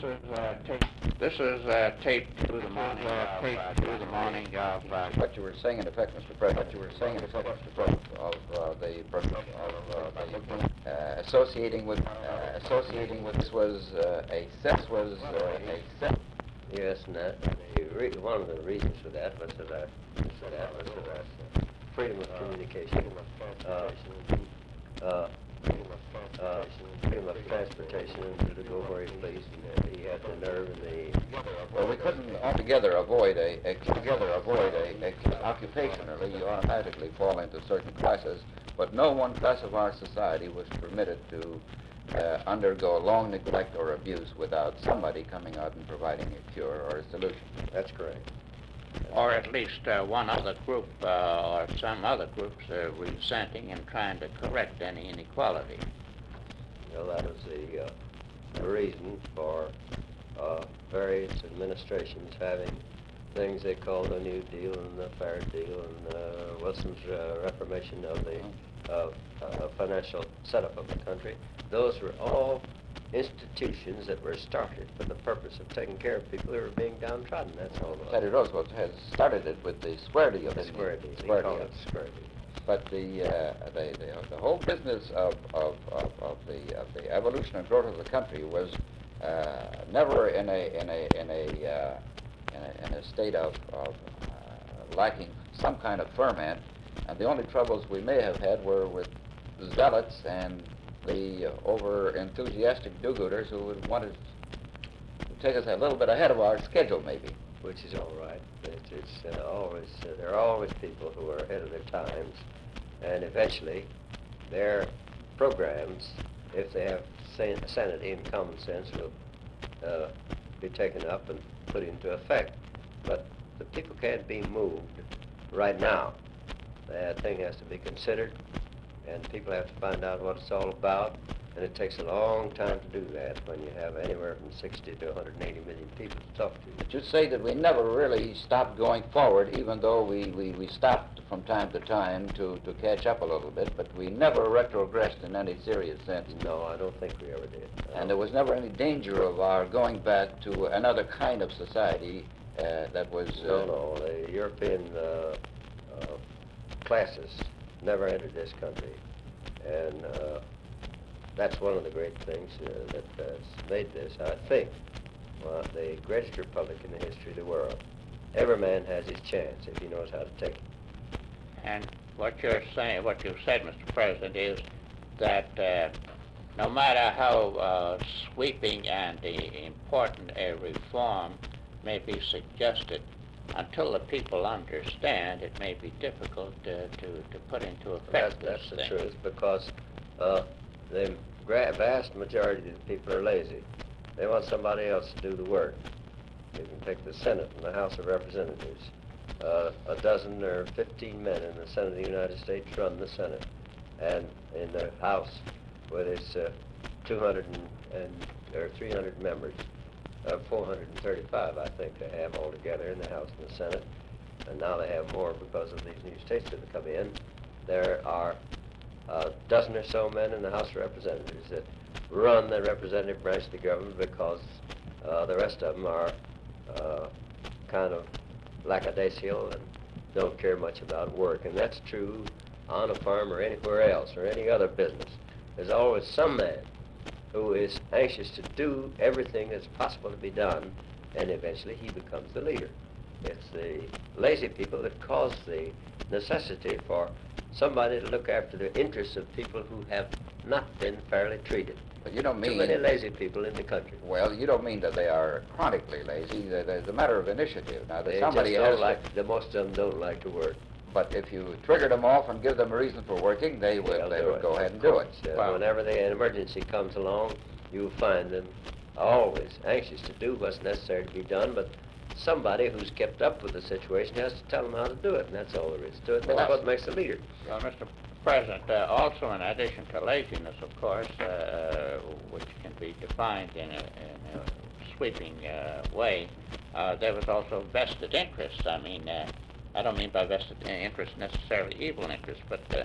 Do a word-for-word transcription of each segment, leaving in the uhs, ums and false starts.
is uh, tape. This is uh, taped through the morning. Uh, taped uh, through the morning of uh, what you were saying, in effect, Mister President. What you were saying, in effect, Mister President, of uh, the of uh, the uh, associating with uh, associating with this was uh, a sex was uh, a sex. Yes, and that, the re one of the reasons for that was that our, for that was that our freedom of communication, uh, uh, uh, freedom of transportation, and to go where he pleased. And he had the nerve and the. Well, we couldn't altogether avoid a, a together avoid a, a occupationally. You automatically fall into certain classes, but no one class of our society was permitted to Uh, undergo long neglect or abuse without somebody coming out and providing a cure or a solution. That's correct. That's or at least uh, one other group uh, or some other groups uh, resenting and trying to correct any inequality. Well, that was the, uh, the reason for uh, various administrations having things they called the New Deal and the Fair Deal and uh, Wilson's uh, reformation of the uh, uh, financial setup of the country. Those were all institutions that were started for the purpose of taking care of people who were being downtrodden. That's all. Teddy Roosevelt has started it with the square deal. The square deal. Square deal. deal. Square deal. But the, uh, the, the the whole business of of, of, of the of the evolution and growth of the country was uh, never in a in a in a uh, in a, in a state of, of uh, lacking some kind of ferment, and the only troubles we may have had were with zealots and the uh, over-enthusiastic do-gooders who would want us to take us a little bit ahead of our schedule, maybe. Which is all right. It's, it's uh, always, uh, there are always people who are ahead of their times, and eventually their programs, if they have san sanity and common sense, will uh, be taken up and put into effect. But the people can't be moved right now. That thing has to be considered, and people have to find out what it's all about, and it takes a long time to do that when you have anywhere from sixty to one hundred eighty million people to talk to. But you'd say that we never really stopped going forward, even though we, we, we stopped from time to time to, to catch up a little bit, but we never retrogressed in any serious sense. No, I don't think we ever did. And there was never any danger of our going back to another kind of society uh, that was... Uh, no, no, the European uh, uh, classes never entered this country, and uh, that's one of the great things uh, that has made this, I think, well, the greatest republic in the history of the world. Every man has his chance if he knows how to take it. And what you're saying, what you've said, Mister President, is that uh, no matter how uh, sweeping and uh, important a reform may be suggested, until the people understand, it may be difficult uh, to, to put into effect. That, that's this the thing. truth, because uh, the gra vast majority of the people are lazy. They want somebody else to do the work. You can take the Senate and the House of Representatives. Uh, a dozen or fifteen men in the Senate of the United States run the Senate, and in the House, with its uh, two hundred and, and or three hundred members, uh, four hundred thirty-five, I think they have altogether in the House and the Senate, and now they have more because of these new states that have come in. There are a dozen or so men in the House of Representatives that run the representative branch of the government, because uh, the rest of them are uh, kind of lackadaisical and don't care much about work. And that's true on a farm or anywhere else or any other business. There's always some man who is anxious to do everything that's possible to be done, and eventually he becomes the leader. It's the lazy people that cause the necessity for somebody to look after the interests of people who have not been fairly treated. But you don't mean... Too many lazy people in the country. Well, you don't mean that they are chronically lazy. There's a matter of initiative. Now, that They somebody just don't has like, to, the most of them don't like to work. But if you trigger them off and give them a reason for working, they will. They'll They do would it. go ahead and do it. Uh, Well, whenever the, an emergency comes along, you'll find them always anxious to do what's necessary to be done, but somebody who's kept up with the situation has to tell them how to do it, and that's all there is to it. Well, That's that's- what makes a leader. Well, Mister President, uh, also in addition to laziness, of course, uh, which can be defined in a, in a sweeping uh, way, uh, there was also vested interests. I mean, uh, I don't mean by vested interest necessarily evil interests, but uh,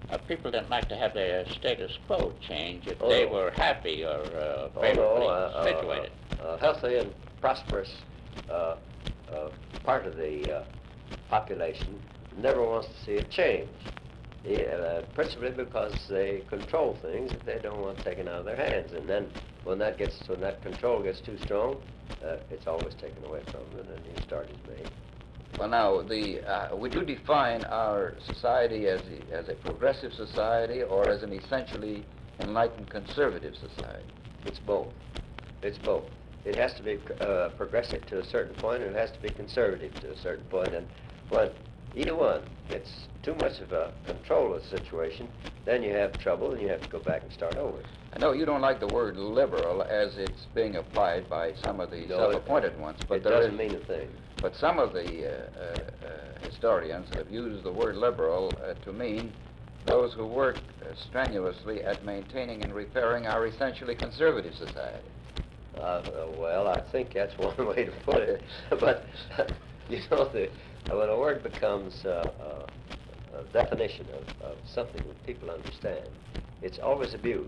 uh, people didn't like to have their status quo change if Oh, they no. were happy or uh, Oh, favorably no, uh, uh, situated. A healthy and prosperous uh, uh, part of the uh, population never wants to see it change. Yeah, uh, principally because they control things that they don't want taken out of their hands, and then when that gets when that control gets too strong, uh, it's always taken away from them, and a new start is made. Well, now, the, uh, would you define our society as a, as a progressive society or as an essentially enlightened conservative society? It's both. It's both. It has to be uh, progressive to a certain point, and it has to be conservative to a certain point. And when either one gets too much of a control of the situation, then you have trouble, and you have to go back and start over. I know you don't like the word liberal as it's being applied by some of the No, self-appointed it, ones, but it there doesn't is, mean a thing. but some of the uh, uh, uh, historians have used the word liberal uh, to mean those who work uh, strenuously at maintaining and repairing our essentially conservative society. Uh, uh, well, I think that's one way to put it. But, you know, the, when a word becomes uh, uh, a definition of, of something that people understand, it's always abused.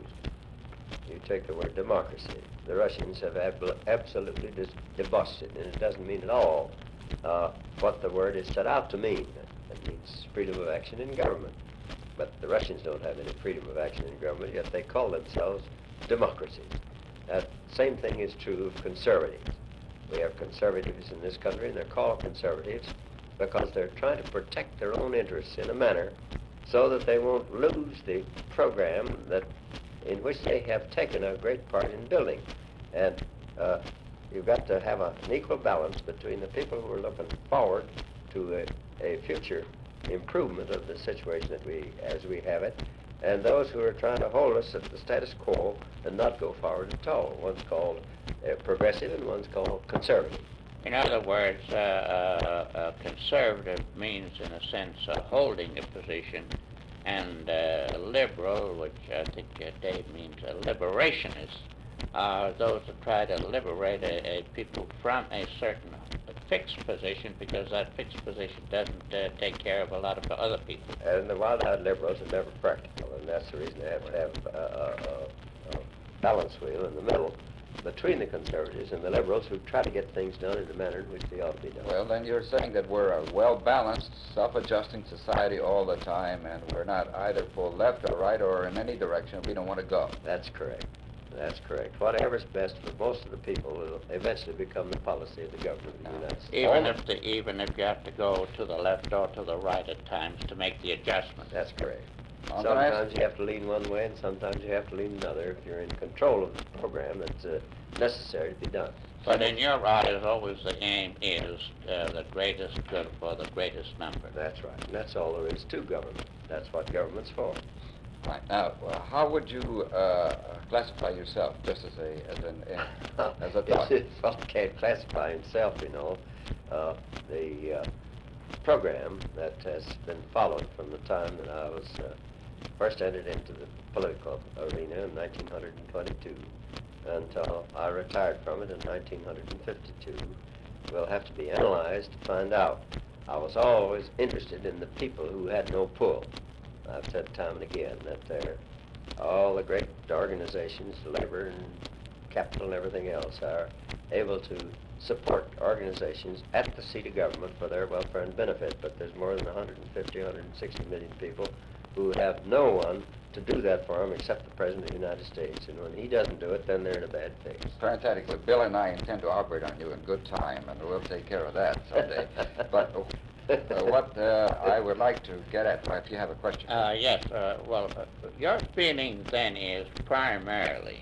You take the word democracy. The Russians have ab absolutely dis debauched it, and it doesn't mean at all uh, what the word is set out to mean. It means freedom of action in government. But the Russians don't have any freedom of action in government, yet they call themselves democracies. That same thing is true of conservatives. We have conservatives in this country, and they're called conservatives because they're trying to protect their own interests in a manner so that they won't lose the program that in which they have taken a great part in building. And uh, you've got to have a, an equal balance between the people who are looking forward to a, a future improvement of the situation that we, as we have it, and those who are trying to hold us at the status quo and not go forward at all. One's called uh, progressive and one's called conservative. In other words, uh, uh, uh, conservative means, in a sense, uh, holding a position, and uh, liberal, which I think uh, Dave means a liberationist, are those that try to liberate a, a people from a certain fixed position, because that fixed position doesn't uh, take care of a lot of other people. And the wild-eyed liberals are never practical, and that's the reason they have to have a, a, a, a balance wheel in the middle between the conservatives and the liberals who try to get things done in the manner in which they ought to be done. Well, then you're saying that we're a well-balanced, self-adjusting society all the time, and we're not either pull left or right or in any direction we don't want to go. That's correct. That's correct. Whatever's best for most of the people will eventually become the policy of the government of the United States. Even if, the, even if you have to go to the left or to the right at times to make the adjustment. That's correct. I'm gonna Sometimes ask- you have to lean one way, and sometimes you have to lean another if you're in control of the program that's uh, necessary to be done. But in your eyes, always the aim is uh, the greatest good for the greatest number. That's right. And that's all there is to government. That's what government's for. Right. Now, uh, how would you uh, classify yourself, just as a as an uh, as a thought? If one can't classify himself, you know, uh, the uh, program that has been followed from the time that I was uh, first entered into the political arena in nineteen twenty-two until I retired from it in nineteen fifty-two will have to be analyzed to find out. I was always interested in the people who had no pull. I've said time and again that they're, all the great organizations, labor and capital and everything else, are able to support organizations at the seat of government for their welfare and benefit, but there's more than one hundred fifty, one hundred sixty million people who have no one to do that for them except the President of the United States. And when he doesn't do it, then they're in a bad fix. Parenthetically, Bill and I intend to operate on you in good time, and we'll take care of that someday. But uh, what uh, I would like to get at, if you have a question. Uh, yes, uh, well, uh, your feeling then is primarily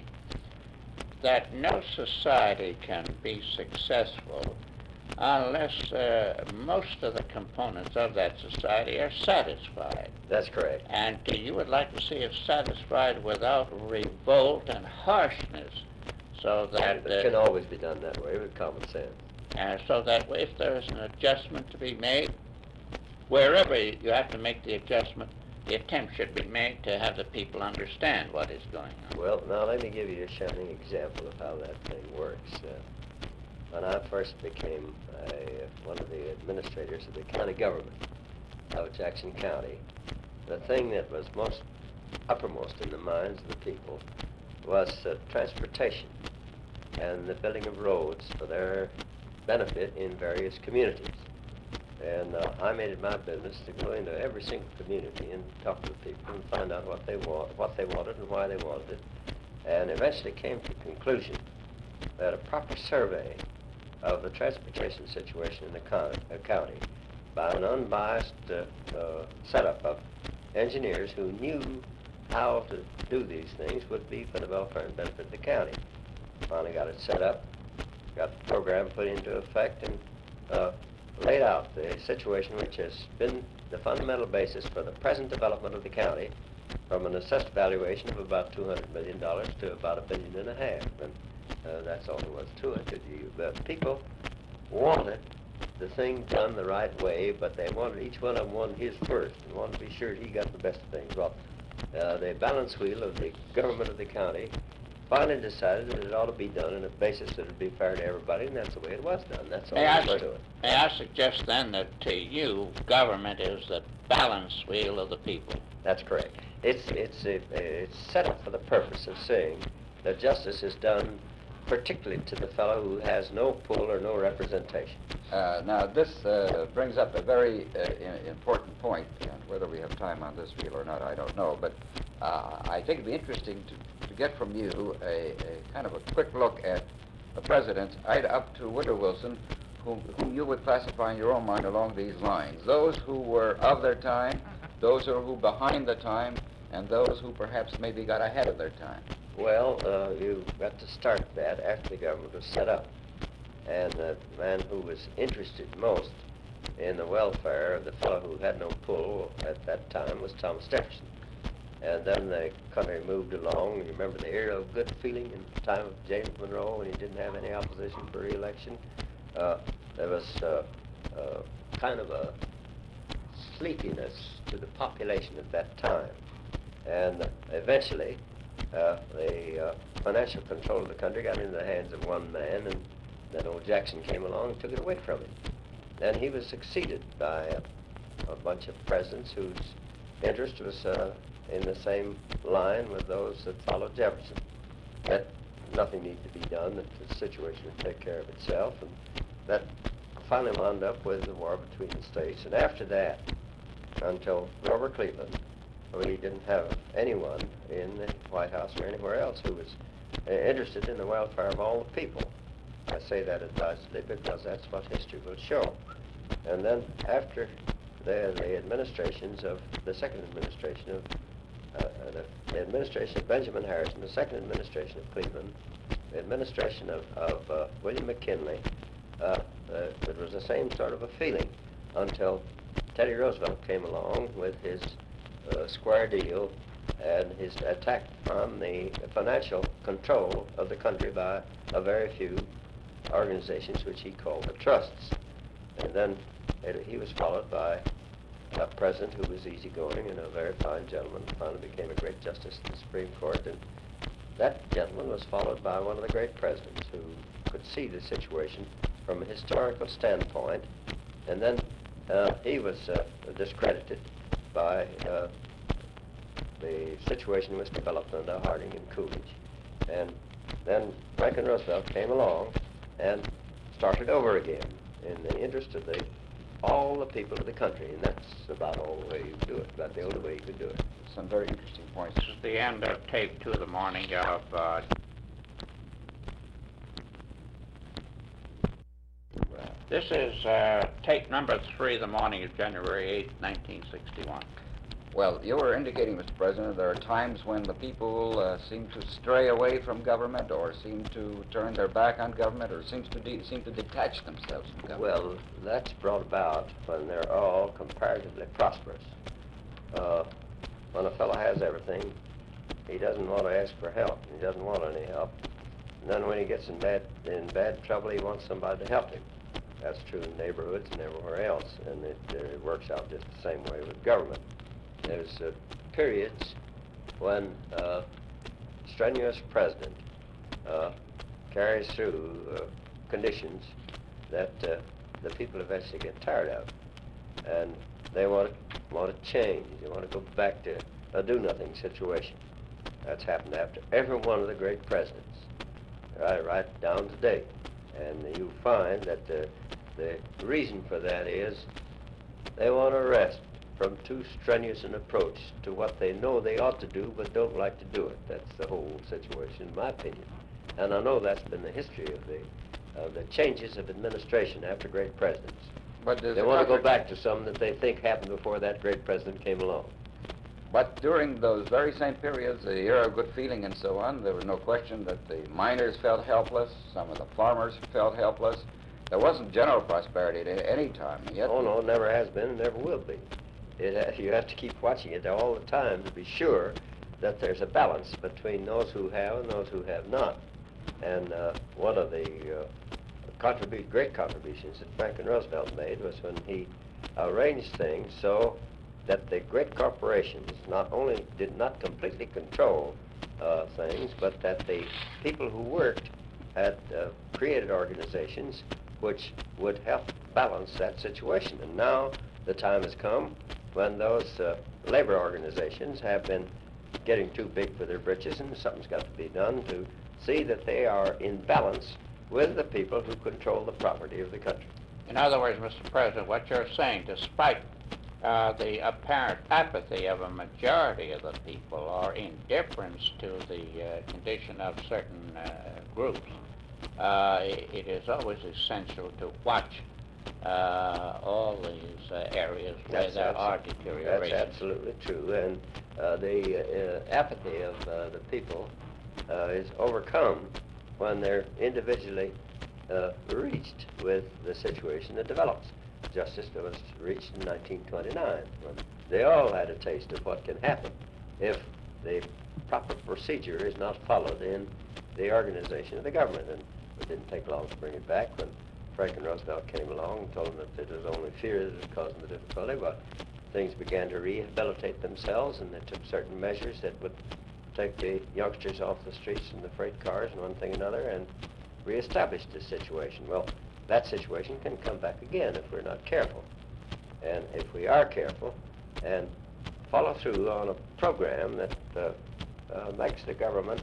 that no society can be successful unless uh, most of the components of that society are satisfied. That's correct. And uh, you would like to see it satisfied without revolt and harshness, so that It can always be done that way with common sense. uh, so that if there is an adjustment to be made, wherever you have to make the adjustment, the attempt should be made to have the people understand what is going on. Well, now let me give you a shining example of how that thing works. Uh, when I first became a, one of the administrators of the county government of Jackson County, the thing that was most uppermost in the minds of the people was uh, transportation and the building of roads for their benefit in various communities. And uh, I made it my business to go into every single community and talk to the people and find out what they want, what they wanted and why they wanted it, and eventually came to the conclusion that a proper survey of the transportation situation in the county, uh, county by an unbiased uh, uh, setup of engineers who knew how to do these things would be for the welfare and benefit of the county. Finally got it set up, got the program put into effect, and uh, laid out the situation which has been the fundamental basis for the present development of the county, from an assessed valuation of about two hundred million dollars to about a billion and a half. And uh, that's all there was to it. You, the people wanted the thing done the right way, but they wanted, each one of them wanted his first and wanted to be sure he got the best of things. Well, uh, the balance wheel of the government of the county finally decided that it ought to be done on a basis that would be fair to everybody, and that's the way it was done. That's all May I, there was su- to it. may I suggest then that to you, government is the balance wheel of the people? That's correct. It's, it's, a, it's set up for the purpose of saying that justice is done particularly to the fellow who has no pull or no representation. Uh, now, this uh, brings up a very uh, i- important point, and whether we have time on this reel or not, I don't know, but uh, I think it'd be interesting to, to get from you a, a kind of a quick look at the presidents, right up to Woodrow Wilson, whom, whom you would classify in your own mind along these lines. Those who were of their time, those who were behind the time, and those who perhaps maybe got ahead of their time. Well, uh, you got to start that after the government was set up. And the man who was interested most in the welfare of the fellow who had no pull at that time was Thomas Jefferson. And then the country moved along. You remember the era of good feeling in the time of James Monroe when he didn't have any opposition for re-election? Uh, there was uh, uh, kind of a sleepiness to the population at that time. And eventually, uh, the uh, financial control of the country got into the hands of one man, and then old Jackson came along and took it away from him. Then he was succeeded by a, a bunch of presidents whose interest was uh, in the same line with those that followed Jefferson. That nothing needed to be done, that the situation would take care of itself, and that finally wound up with the war between the states. And after that, until Grover Cleveland, really didn't have anyone in the White House or anywhere else who was uh, interested in the welfare of all the people. I say that advisedly because that's what history will show. And then after the, the administrations of, the second administration of, uh, the, the administration of Benjamin Harrison, the second administration of Cleveland, the administration of, of uh, William McKinley, uh, uh, it was the same sort of a feeling until Teddy Roosevelt came along with his uh, square deal and his attack on the financial control of the country by a very few organizations which he called the trusts. And then it, he was followed by a president who was easygoing and a very fine gentleman, finally became a great justice of the Supreme Court. And that gentleman was followed by one of the great presidents who could see the situation from a historical standpoint. And then uh, he was uh, discredited by uh, the situation was developed under Harding and Coolidge. And then Franklin Roosevelt came along and started over again in the interest of the all the people of the country, and that's about all the way you could do it, about the only way you could do it. Some very interesting points. This is the end of tape two of the morning of uh, this is uh, tape number three, the morning of January eighth, nineteen sixty-one. Well, you were indicating, Mister President, there are times when the people uh, seem to stray away from government, or seem to turn their back on government, or seems to de- seem to detach themselves from government. Well, that's brought about when they're all comparatively prosperous. Uh, when a fellow has everything, he doesn't want to ask for help. He doesn't want any help. And then when he gets in bad in bad trouble, he wants somebody to help him. That's true in neighborhoods and everywhere else, and it, uh, it works out just the same way with government. There's uh, periods when uh, strenuous president uh, carries through uh, conditions that uh, the people eventually get tired of, and they want want to change. They want to go back to a do-nothing situation. That's happened after every one of the great presidents, right, right down to date. And you find that the, the reason for that is they want to rest from too strenuous an approach to what they know they ought to do but don't like to do it. That's the whole situation, in my opinion. And I know that's been the history of the, of the changes of administration after great presidents. But They want to go back to some that they think happened before that great president came along. But during those very same periods, the era of good feeling and so on, there was no question that the miners felt helpless, some of the farmers felt helpless. There wasn't general prosperity at any time. Yet Oh, no, it never has been and never will be. It ha you have to keep watching it all the time to be sure that there's a balance between those who have and those who have not. And uh, one of the uh, contribu great contributions that Franklin Roosevelt made was when he arranged things so that the great corporations not only did not completely control uh, things, but that the people who worked had uh, created organizations which would help balance that situation. And now the time has come when those uh, labor organizations have been getting too big for their britches, and something's got to be done to see that they are in balance with the people who control the property of the country. In other words, Mister President, what you're saying, despite uh, the apparent apathy of a majority of the people or indifference to the uh, condition of certain uh, groups, uh, it, it is always essential to watch uh, all these uh, areas where That's there are abso- deteriorations. That's absolutely true. And uh, the uh, apathy of uh, the people uh, is overcome when they're individually uh, reached with the situation that develops. Justice was reached in nineteen twenty-nine, when they all had a taste of what can happen if the proper procedure is not followed in the organization of the government. And it didn't take long to bring it back when Franklin Roosevelt came along and told them that it was only fear that was causing the difficulty, but things began to rehabilitate themselves, and they took certain measures that would take the youngsters off the streets and the freight cars and one thing and another and reestablish the situation. Well, that situation can come back again if we're not careful. And if we are careful and follow through on a program that uh, uh, makes the government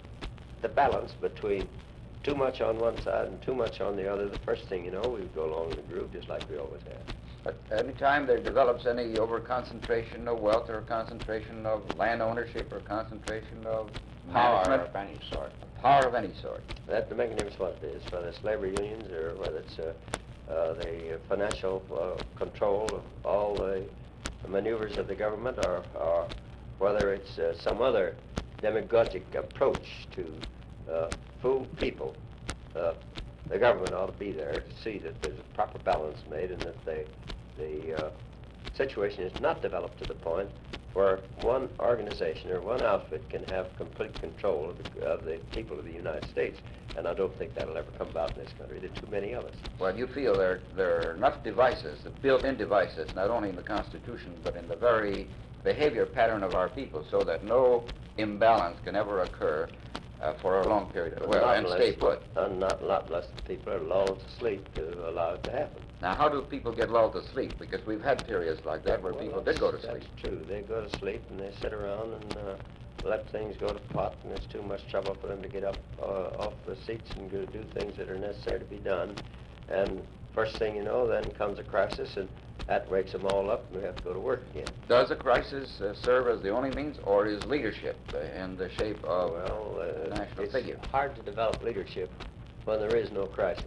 the balance between too much on one side and too much on the other, the first thing you know, we go along in the groove just like we always have. But any time there develops any over-concentration of wealth or concentration of land ownership or concentration of Power management, of any sort. power of any sort. That the mechanism what it is, whether it's labor unions or whether it's uh, uh, the financial uh, control of all the maneuvers of the government, or, or whether it's uh, some other demagogic approach to uh, fool people. Uh, the government ought to be there to see that there's a proper balance made and that they, the uh, situation is not developed to the point where one organization or one outfit can have complete control of the, of the people of the United States. And I don't think that'll ever come about in this country. There are too many of us. Well, you feel there, there are enough devices, the built-in devices, not only in the Constitution, but in the very behavior pattern of our people, so that no imbalance can ever occur uh, for a long period of well, Not and unless- stay put. Uh, not, not unless the people are lulled to sleep to allow it to happen. Now, how do people get lulled to sleep? Because we've had periods like that where Well, people did go to that's- sleep. That's true. They go to sleep and they sit around and uh, let things go to pot, and it's too much trouble for them to get up uh, off the seats and go do things that are necessary to be done. And first thing you know, then comes a crisis, and that wakes them all up, and we have to go to work again. Does a crisis uh, serve as the only means, or is leadership uh, in the shape of Well, a uh, national it's figure? hard to develop leadership when there is no crisis.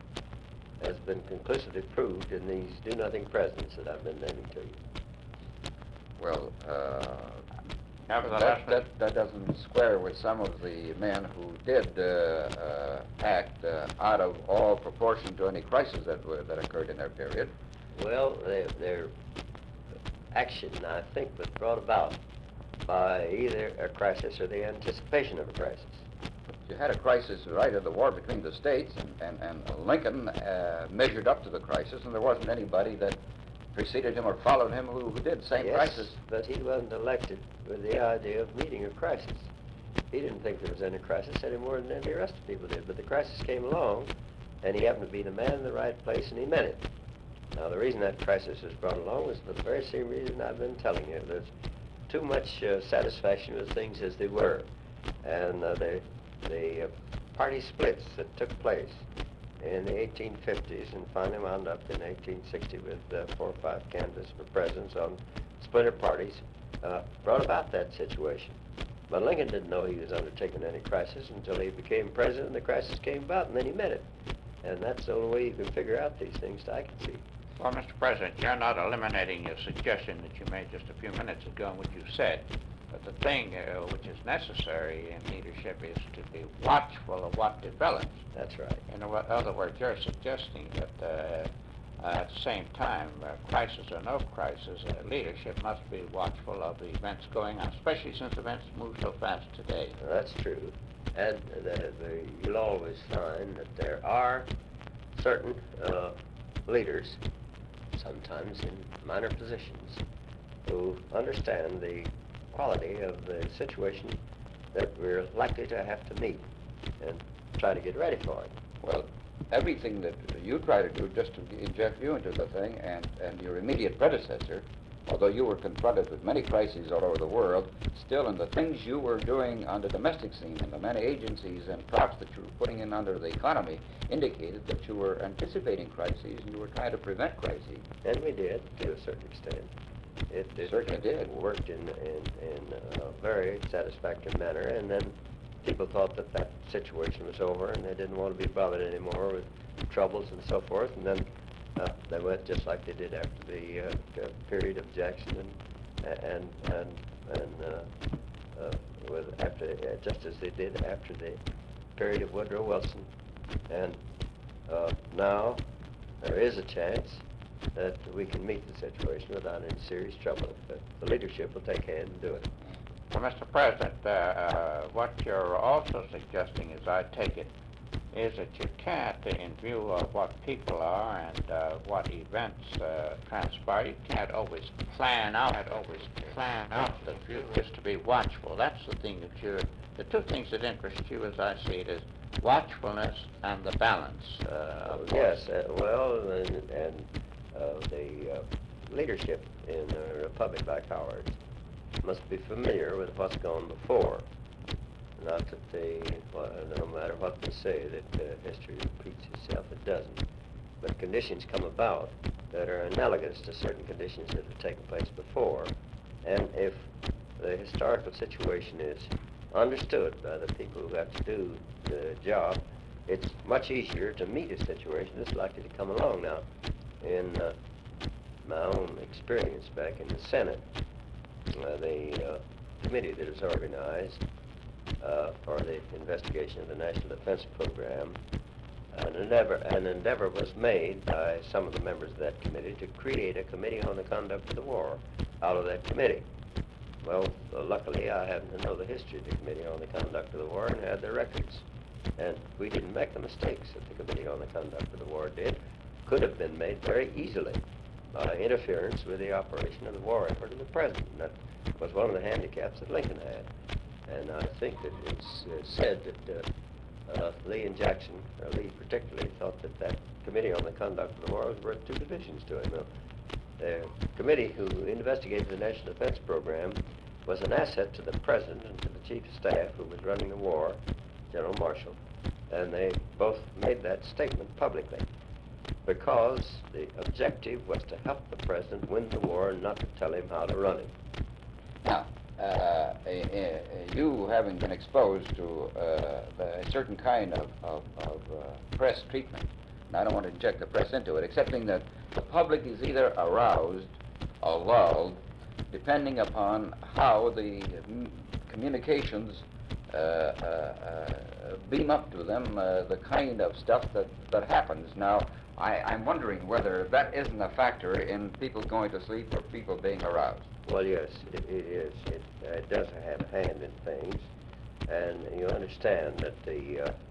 Has been conclusively proved in these do-nothing presidents that I've been naming to you. Well, uh, Nevertheless, that, that, that doesn't square with some of the men who did uh, uh, act uh, out of all proportion to any crisis that, were, that occurred in their period. Well, they, their action, I think, was brought about by either a crisis or the anticipation of a crisis. You had a crisis right of the war between the states, and, and, and Lincoln uh, measured up to the crisis, and there wasn't anybody that preceded him or followed him who, who did the same Yes, crisis. but he wasn't elected with the idea of meeting a crisis. He didn't think there was any crisis any more than any of the rest of the people did, but the crisis came along, and he happened to be the man in the right place, and he meant it. Now, the reason that crisis was brought along was for the very same reason I've been telling you. There's too much uh, satisfaction with things as they were. And uh, the, the uh, party splits that took place in the eighteen fifties and finally wound up in eighteen sixty with uh, four or five candidates for presidents on splinter parties uh, brought about that situation. But Lincoln didn't know he was undertaking any crisis until he became president and the crisis came about, and then he met it. And that's the only way you can figure out these things that I can see. Well, Mister President, you're not eliminating your suggestion that you made just a few minutes ago and what you said. But the thing uh, which is necessary in leadership is to be watchful of what develops. That's right. In o- other words, you're suggesting that uh, uh, at the same time, uh, crisis or no crisis, uh, leadership must be watchful of the events going on, especially since events move so fast today. Well, that's true. And the, the, you'll always find that there are certain uh, leaders, sometimes in minor positions, who understand the quality of the situation that we're likely to have to meet and try to get ready for it. Well, everything that you try to do just to inject you into the thing, and, and your immediate predecessor, although you were confronted with many crises all over the world, still in the things you were doing on the domestic scene and the many agencies and props that you were putting in under the economy indicated that you were anticipating crises and you were trying to prevent crises. And we did, to a certain extent. It, it Certainly did. worked in, in, in a very satisfactory manner, and then people thought that that situation was over and they didn't want to be bothered anymore with troubles and so forth, and then uh, they went just like they did after the uh, uh, period of Jackson and and and, and uh, uh, with after uh, just as they did after the period of Woodrow Wilson, and uh, now there is a chance that we can meet the situation without any serious trouble. If the leadership will take hand and do it. Well, Mister President, uh, uh, what you're also suggesting, as I take it, is that you can't, in view of what people are and uh, what events uh, transpire, you can't always plan out, can't always plan out the future. Just to be watchful. That's the thing that you're, the two things that interest you, as I see it, is watchfulness and the balance. Uh, of Yes, uh, well, and, and uh, the uh, leadership in a republic like ours must be familiar with what's gone before. Not that they, well, no matter what they say, that uh, history repeats itself, it doesn't. But conditions come about that are analogous to certain conditions that have taken place before. And if the historical situation is understood by the people who have to do the job, it's much easier to meet a situation that's likely to come along. Now, in uh, my own experience back in the Senate, uh, the uh, committee that was organized uh, for the investigation of the National Defense Program, an endeavor, an endeavor was made by some of the members of that committee to create a committee on the conduct of the war out of that committee. Well, uh, luckily I happen to know the history of the Committee on the Conduct of the War and had their records. And we didn't make the mistakes that the Committee on the Conduct of the War did. Could have been made very easily by interference with the operation of the war effort of the President. And that was one of the handicaps that Lincoln had. And I think that it's uh, said that uh, uh, Lee and Jackson, or Lee particularly, thought that that Committee on the Conduct of the War was worth two divisions to him. Now, the committee who investigated the National Defense Program was an asset to the President and to the Chief of Staff who was running the war, General Marshall, and they both made that statement publicly because the objective was to help the President win the war and not to tell him how to run it. Now, uh, uh, uh, you having been exposed to uh, the, a certain kind of, of, of uh, press treatment, and I don't want to inject the press into it, excepting that the public is either aroused or lulled, depending upon how the mm, communications uh, uh, uh, beam up to them uh, the kind of stuff that, that happens. Now, I, I'm wondering whether that isn't a factor in people going to sleep or people being aroused. Well, yes, it, it is. It, uh, it does have a hand in things, and you understand that the, uh,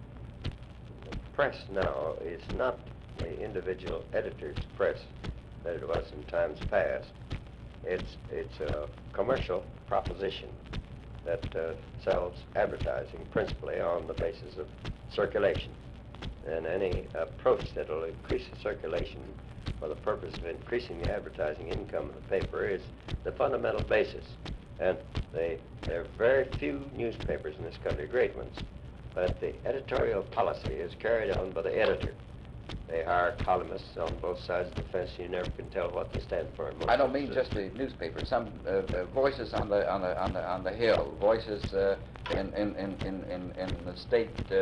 the press now is not the individual editor's press that it was in times past. It's, it's a commercial proposition that uh, sells advertising principally on the basis of circulation. And any approach that will increase the circulation for the purpose of increasing the advertising income of the paper is the fundamental basis. And they, there are very few newspapers in this country, great ones, but the editorial policy is carried on by the editor. They hire columnists on both sides of the fence. You never can tell what they stand for. I don't mean just the newspaper. Some uh, uh, voices on the on the on the on the hill, voices uh, in, in, in, in, in in the state uh,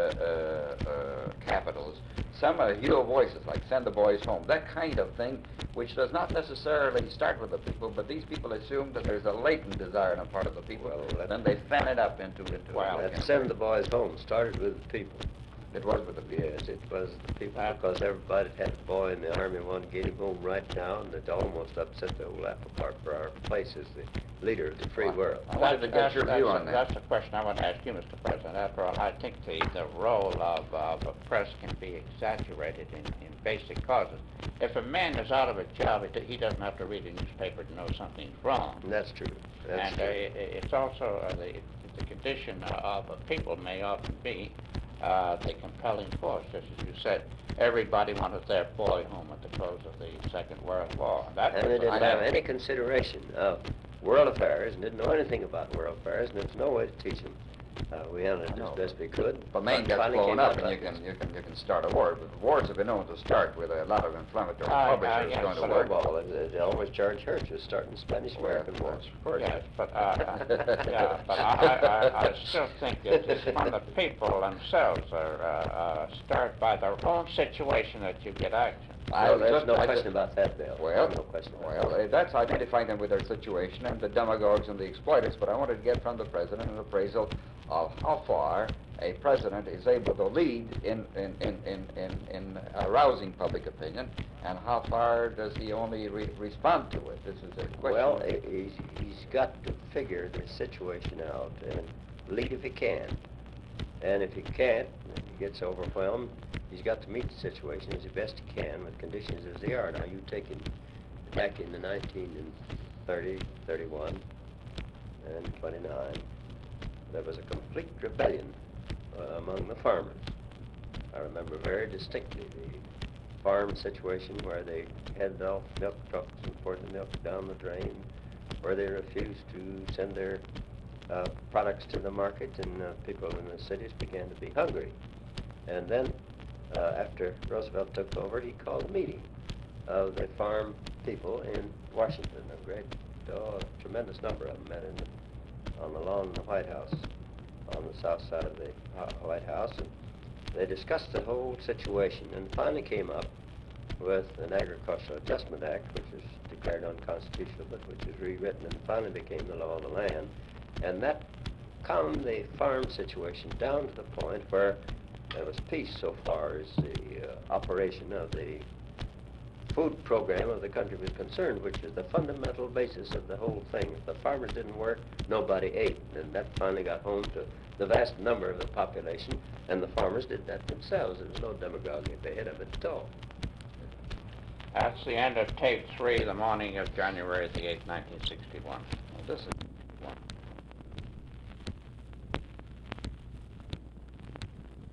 uh, uh, capitals. Some are hero voices like "Send the Boys Home," that kind of thing, which does not necessarily start with the people, but these people assume that there's a latent desire on the part of the people, well, then they fan it up into into. Well, that "Send the Boys Home" started with the people. It was with the people. Yes, it was the people, because everybody had a boy in the Army, wanted to get him home right now, and it almost upset the whole apple cart for our place as the leader of the free world. I wanted to get your That's- view that's- on that. That's the question I want to ask you, Mister President. After all, I think the, the role of, of a press can be exaggerated in, in basic causes. If a man is out of a job, he, he doesn't have to read a newspaper to know something's wrong. And that's true. That's And true. uh, it- it's also, uh, the, the condition of a people may often be uh, the compelling force. Just as you said, everybody wanted their boy home at the close of the Second World War. That And they was- didn't I- have any consideration of world affairs, and didn't know anything about world affairs, and there's no way to teach them. Uh, we handled it I know. as best we could. If a man gets Finally blown came up out and you like can, this. you can, you can start a war. But wars have been known to start with a lot of inflammatory Uh, uh, publishers yes, going to but work. Snowball, they, they always charge her to start the Spanish-American Well, War. that's for Yes, but, uh, uh, yeah, but I, I, I, I still think that it's when the people themselves are, uh, uh, stirred by their own situation that you get action. I No, there's just- no I question just- about that, Bill. Well, no question about well, that. uh, that's identifying them with their situation and the demagogues and the exploiters, but I wanted to get from the president an appraisal of how far a president is able to lead in, in, in, in, in, in arousing public opinion, and how far does he only re respond to it? This is a question. Well, he- he's, he's got to figure the situation out and lead if he can. And if he can't, if he gets overwhelmed, he's got to meet the situation as best he can with conditions as they are. Now, you take him back in the nineteen thirty, thirty-one, and twenty-nine, there was a complete rebellion uh, among the farmers. I remember very distinctly the farm situation where they headed off milk trucks and poured the milk down the drain, where they refused to send their uh, products to the market, and uh, people in the cities began to be hungry. And then, uh, after Roosevelt took over, he called a meeting of the farm people in Washington. A great, oh, tremendous number of them met in the, on the lawn in the White House, on the south side of the uh, White House, and they discussed the whole situation and finally came up with an Agricultural Adjustment Act, which was declared unconstitutional, but which was rewritten and finally became the law of the land. And that calmed the farm situation down to the point where there was peace so far as the uh, operation of the food program of the country was concerned, which is the fundamental basis of the whole thing. If the farmers didn't work, nobody ate. And that finally got home to the vast number of the population, and the farmers did that themselves. There was no demagoguery at the head of it at all. That's the end of tape three, the morning of January the eighth, nineteen sixty-one. This is one.